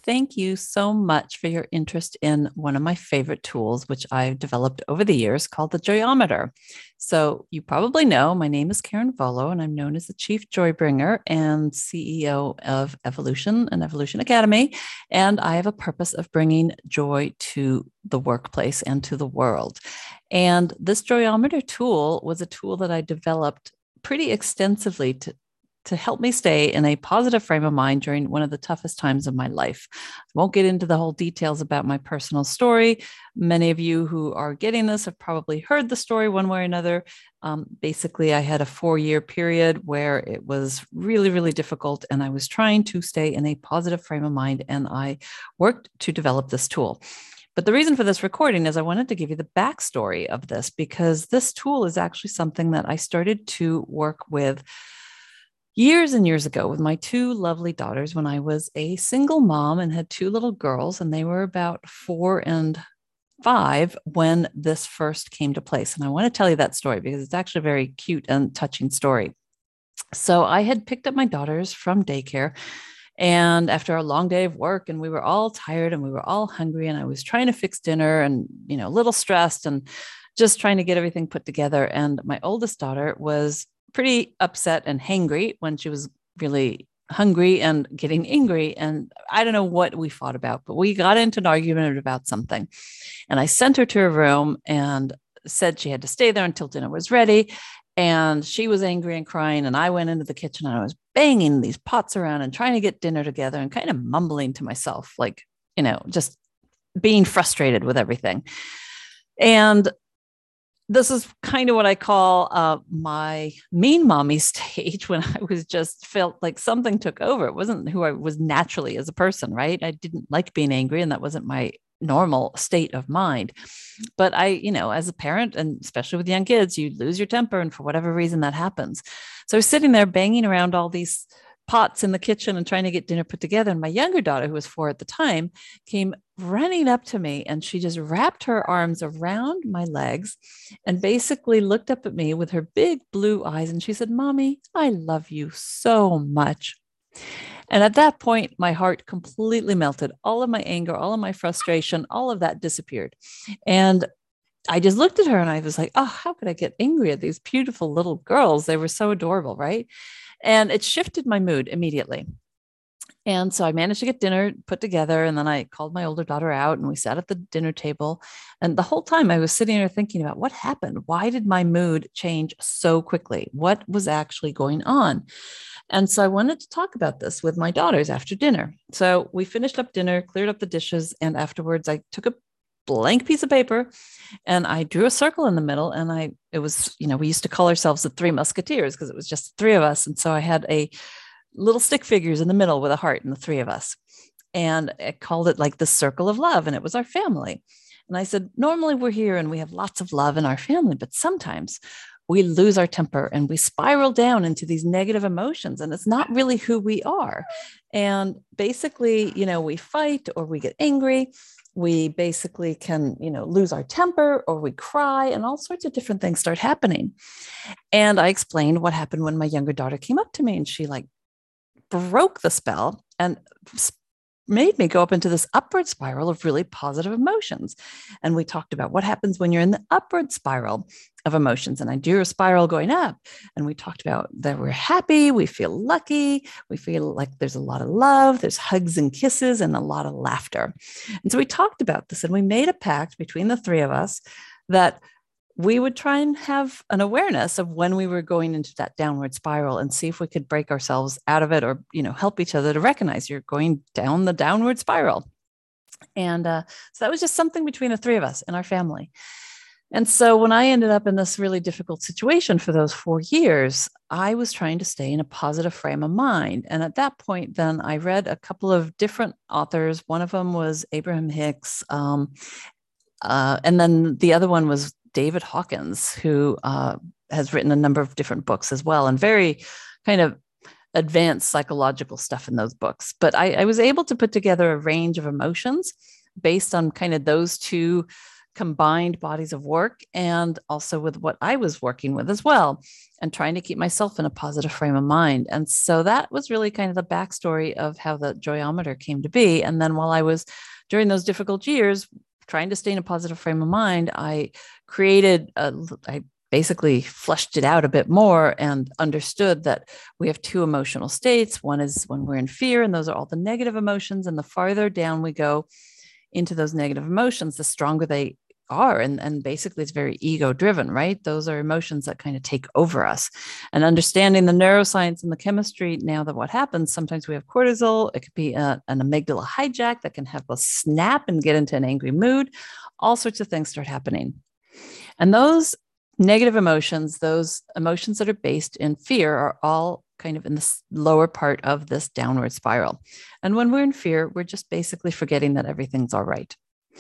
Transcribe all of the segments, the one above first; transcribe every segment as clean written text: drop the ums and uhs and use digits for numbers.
Thank you so much for your interest in one of my favorite tools, which I've developed over the years called the Joyometer. So, you probably know my name is Karen Volo, and I'm known as the Chief Joybringer and CEO of Evolution and Evolution Academy. And I have a purpose of bringing joy to the workplace and to the world. And this Joyometer tool was a tool that I developed pretty extensively to help me stay in a positive frame of mind during one of the toughest times of my life. I won't get into the whole details about my personal story. Many of you who are getting this have probably heard the story one way or another. Basically, I had a 4-year period where it was really, really difficult, and I was trying to stay in a positive frame of mind, and I worked to develop this tool. But the reason for this recording is I wanted to give you the backstory of this, because this tool is actually something that I started to work with years and years ago with my two lovely daughters when I was a single mom and had two little girls, and they were about 4 and 5 when this first came to place. And I want to tell you that story because it's actually a very cute and touching story. So I had picked up my daughters from daycare. And after a long day of work, and we were all tired and we were all hungry, and I was trying to fix dinner and, a little stressed and just trying to get everything put together. And my oldest daughter was pretty upset and hangry when she was really hungry and getting angry. And I don't know what we fought about, but we got into an argument about something. And I sent her to her room and said she had to stay there until dinner was ready. And she was angry and crying. And I went into the kitchen and I was banging these pots around and trying to get dinner together and kind of mumbling to myself, like, just being frustrated with everything. And this is kind of what I call my mean mommy stage, when I was just felt like something took over. It wasn't who I was naturally as a person, right? I didn't like being angry, and that wasn't my normal state of mind. But as a parent, and especially with young kids, you lose your temper, and for whatever reason that happens. So I was sitting there banging around all these pots in the kitchen and trying to get dinner put together. And my younger daughter, who was 4 at the time, came running up to me, and she just wrapped her arms around my legs and basically looked up at me with her big blue eyes. And she said, "Mommy, I love you so much." And at that point, my heart completely melted. All of my anger, all of my frustration, all of that disappeared. And I just looked at her and I was like, oh, how could I get angry at these beautiful little girls? They were so adorable, right? And it shifted my mood immediately. And so I managed to get dinner put together. And then I called my older daughter out and we sat at the dinner table. And the whole time I was sitting there thinking about what happened. Why did my mood change so quickly? What was actually going on? And so I wanted to talk about this with my daughters after dinner. So we finished up dinner, cleared up the dishes. And afterwards, I took a blank piece of paper and I drew a circle in the middle. And it was, we used to call ourselves the Three Musketeers because it was just the three of us. And so I had a little stick figures in the middle with a heart and the three of us. And I called it like the circle of love. And it was our family. And I said, normally we're here and we have lots of love in our family, but sometimes we lose our temper and we spiral down into these negative emotions, and it's not really who we are. And basically, we fight or we get angry. We basically can, lose our temper, or we cry, and all sorts of different things start happening. And I explained what happened when my younger daughter came up to me, and she broke the spell and made me go up into this upward spiral of really positive emotions. And we talked about what happens when you're in the upward spiral of emotions. And I drew a spiral going up. And we talked about that we're happy, we feel lucky, we feel like there's a lot of love, there's hugs and kisses and a lot of laughter. And so we talked about this, and we made a pact between the three of us that we would try and have an awareness of when we were going into that downward spiral and see if we could break ourselves out of it, or, help each other to recognize you're going down the downward spiral. And so that was just something between the three of us in our family. And so when I ended up in this really difficult situation for those 4 years, I was trying to stay in a positive frame of mind. And at that point, then I read a couple of different authors. One of them was Abraham Hicks. And then the other one was David Hawkins, who has written a number of different books as well, and very kind of advanced psychological stuff in those books. But I was able to put together a range of emotions based on kind of those two combined bodies of work and also with what I was working with as well, and trying to keep myself in a positive frame of mind. And so that was really kind of the backstory of how the Joyometer came to be. And then while I was during those difficult years trying to stay in a positive frame of mind, I basically fleshed it out a bit more and understood that we have two emotional states. One is when we're in fear, and those are all the negative emotions. And the farther down we go into those negative emotions, the stronger they are. And basically, it's very ego driven, right? Those are emotions that kind of take over us. And understanding the neuroscience and the chemistry now, that what happens, sometimes we have cortisol. It could be an amygdala hijack that can have us snap and get into an angry mood. All sorts of things start happening. And those negative emotions, those emotions that are based in fear, are all kind of in the lower part of this downward spiral. And when we're in fear, we're just basically forgetting that everything's all right.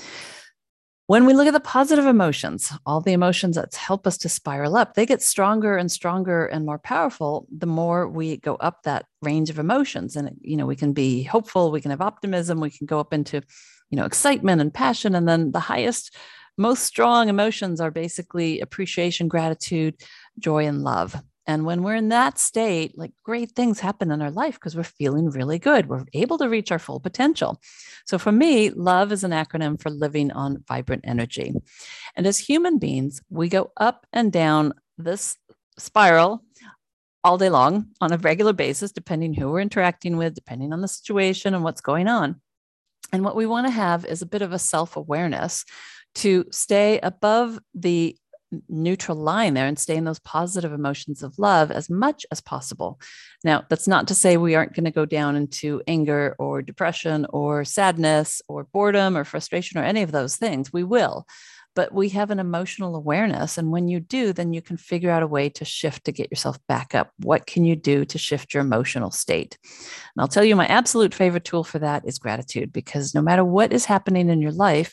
When we look at the positive emotions, all the emotions that help us to spiral up, they get stronger and stronger and more powerful the more we go up that range of emotions. And, we can be hopeful, we can have optimism, we can go up into, excitement and passion. And then the highest, most strong emotions are basically appreciation, gratitude, joy, and love. And when we're in that state, like, great things happen in our life because we're feeling really good. We're able to reach our full potential. So for me, love is an acronym for living on vibrant energy. And as human beings, we go up and down this spiral all day long on a regular basis, depending who we're interacting with, depending on the situation and what's going on. And what we want to have is a bit of a self-awareness to stay above the neutral line there and stay in those positive emotions of love as much as possible. Now, that's not to say we aren't going to go down into anger or depression or sadness or boredom or frustration or any of those things. We will, but we have an emotional awareness. And when you do, then you can figure out a way to shift to get yourself back up. What can you do to shift your emotional state? And I'll tell you, my absolute favorite tool for that is gratitude, because no matter what is happening in your life,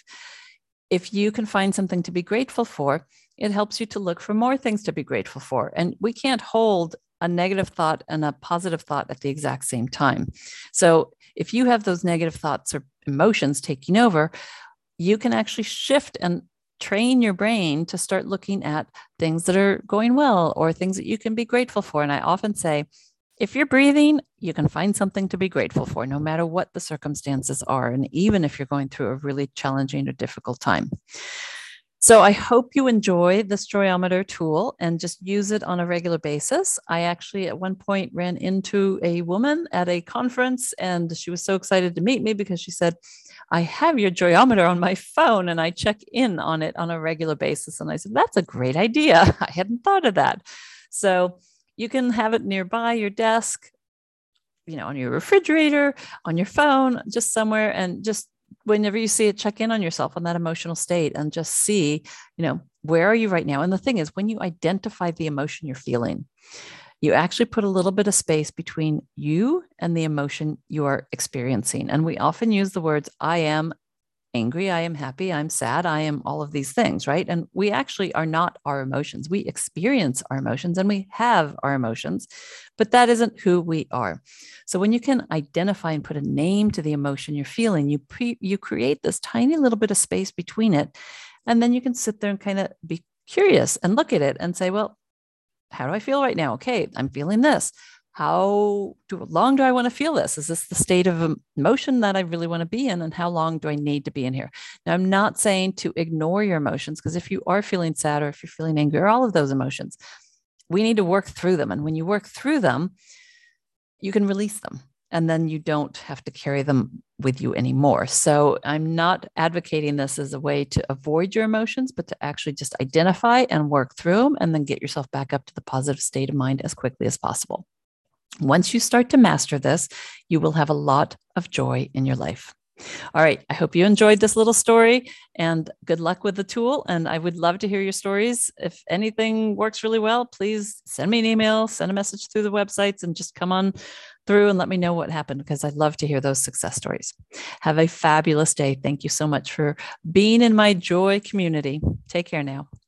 if you can find something to be grateful for, it helps you to look for more things to be grateful for. And we can't hold a negative thought and a positive thought at the exact same time. So if you have those negative thoughts or emotions taking over, you can actually shift and train your brain to start looking at things that are going well or things that you can be grateful for. And I often say, if you're breathing, you can find something to be grateful for, no matter what the circumstances are. And even if you're going through a really challenging or difficult time. So I hope you enjoy this Joyometer tool and just use it on a regular basis. I actually at one point ran into a woman at a conference, and she was so excited to meet me because she said, I have your Joyometer on my phone and I check in on it on a regular basis. And I said, that's a great idea. I hadn't thought of that. So you can have it nearby your desk, on your refrigerator, on your phone, just somewhere, and just whenever you see it, check in on yourself on that emotional state and just see, where are you right now? And the thing is, when you identify the emotion you're feeling, you actually put a little bit of space between you and the emotion you are experiencing. And we often use the words, I am angry, I am happy, I'm sad, I am all of these things, right? And we actually are not our emotions. We experience our emotions and we have our emotions, but that isn't who we are. So when you can identify and put a name to the emotion you're feeling, you create this tiny little bit of space between it. And then you can sit there and kind of be curious and look at it and say, well, how do I feel right now? Okay, I'm feeling this. How long do I want to feel this? Is this the state of emotion that I really want to be in? And how long do I need to be in here? Now, I'm not saying to ignore your emotions, because if you are feeling sad or if you're feeling angry or all of those emotions, we need to work through them. And when you work through them, you can release them. And then you don't have to carry them with you anymore. So I'm not advocating this as a way to avoid your emotions, but to actually just identify and work through them and then get yourself back up to the positive state of mind as quickly as possible. Once you start to master this, you will have a lot of joy in your life. All right. I hope you enjoyed this little story and good luck with the tool. And I would love to hear your stories. If anything works really well, please send me an email, send a message through the websites, and just come on through and let me know what happened, because I'd love to hear those success stories. Have a fabulous day. Thank you so much for being in my joy community. Take care now.